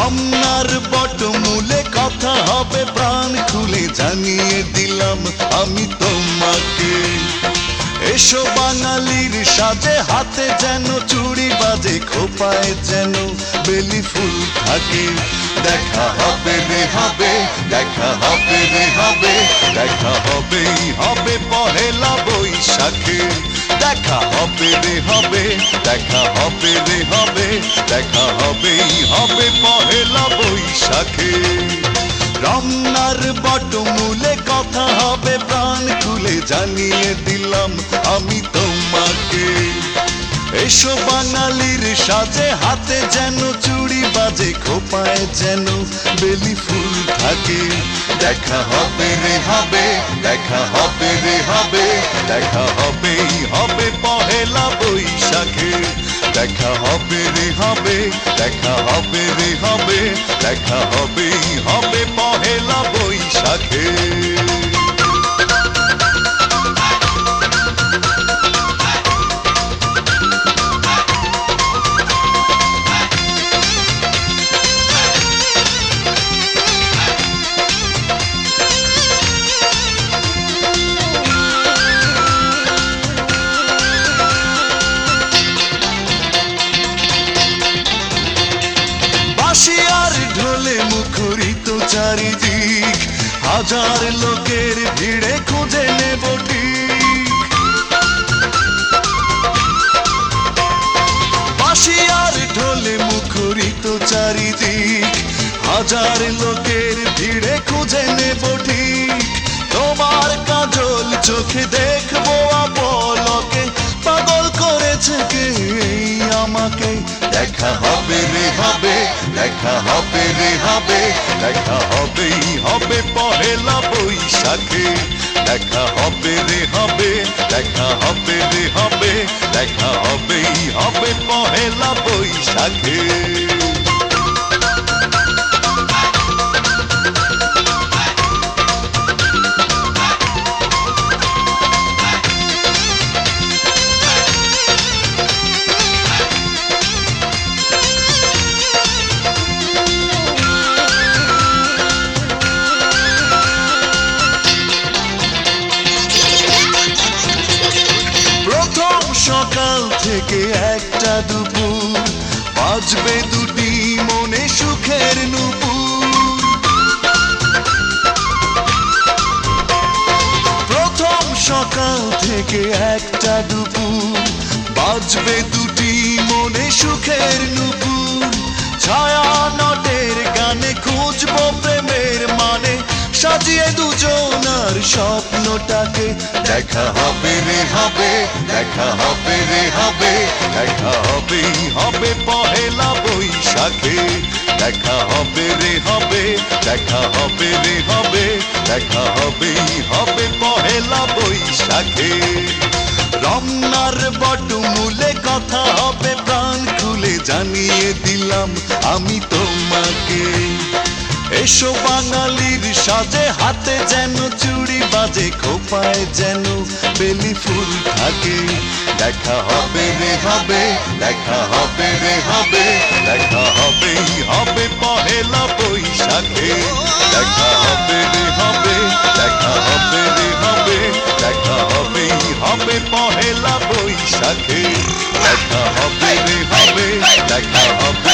রমনার বটমূলে কথা হবে প্রাণ খুলে জানিয়ে দিলাম আমি তোমাকে। এসো বাঙালির সাজে, হাতে যেন চুড়ি বাজে, খোপায় যেন বেলি ফুল থাকে। দেখা হবে রে হবে, দেখা হবে রে হবে, দেখা হবেই হবে পহেলা বৈশাখে। দেখা হবে রে হবে, দেখা হবে রে হবে, দেখা হবেই হবে পহেলা বৈশাখে। রমনার বটমূলে কথা হবে প্রাণ খুলে জানিয়ে দিলাম আমি তোমাকে। এসো বাঙালির সাজে, হাতে যেন চুড়ি বাজে, খোপায় যেন বেলি ফুল থাকে। দেখা হবে রে হবে, দেখা হবে রে হবে, দেখা হবেই হবে পহেলা বৈশাখে। দেখা হবে রে হবে, দেখা হবে রে হবে, দেখা হবেই হবে পহেলা বৈশাখে। বাঁশিয়ার ঢোলে মুখরিত চারিদিক, হাজার লোকের ভিড়ে খুঁজে নেব ঠিক। বাঁশিয়ার ঢোলে মুখরিত চারিদিক, হাজার লোকের ভিড়ে খুঁজে নেব ঠিক। তোমার কাজল চোখে দেখবো আপলকে, পাগল করেছে কে আমাকে। দেখা হবে রে হবে, দেখা হবে রে হবে, দেখা হবেই হবে পহেলা বৈশাখে। দেখা হবে রে হবে, দেখা হবে রে হবে, দেখা হবেই হবে পহেলা বৈশাখে। সকাল থেকে একটা দুপুর, বাজবে দুটি মনে সুখের নূপুর। প্রথম সকাল থেকে একটা দুপুর, বাজবে দুটি মনে সুখের নূপুর। ছায়া নটের গানে খুঁজবো প্রেমের মানে, সাজিয়ে দুজনার স্বপ্নটাকে। দেখা হবে রে হবে, দেখা হবে রে হবে, দেখা হবেই হবে পহেলা বৈশাখে। দেখা হবে রে হবে, দেখা হবে রে হবে, দেখা হবেই হবে পহেলা বৈশাখে। রমনার বটমূলে কথা হবে প্রাণ খুলে জানিয়ে দিলাম আমি তোমাকে। এসো বাঙালির সাজে, হাতে যেন চুড়ি বাজে, খোপায় যেন বেলি ফুল থাকে। দেখা হবে রে হবে, দেখা হবে রে হবে, দেখা হবেই হবে পহেলা বৈশাখে। দেখা হবে রে হবে, দেখা হবে রে হবে, দেখা হবেই হবে পহেলা বৈশাখে। দেখা হবে রে হবে, দেখা হবে